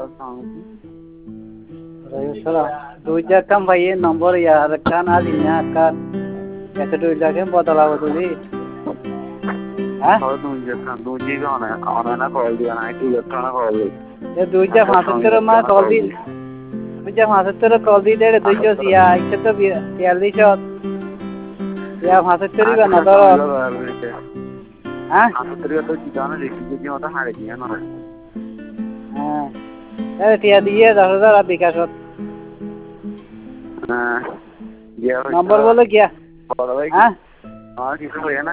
দুইটা কাম ভাইয়ে নম্বর ইয়ার কান আলিনা কান এত দুইটা কাম বদলাবো তুই হ্যাঁ দুইটা অনলাইনে কল দিয়া নাই ইলেকট্রনে কল দি এ দুইটা 75 মা কল দি দুইটা 75 কল দি দে দুইটা ইয়া ইচ্ছে তো 42 ইয়া 75 বা না ধর হ্যাঁ 75 তো জিগানো দেখি যে ওটা হারে দিয়া না হ্যাঁ এ টিয়া দিয়ে 10000 বিকাশত হ্যাঁ নম্বর বলে গিয়া বড় ভাই হ্যাঁ আর কিছু কইয়া না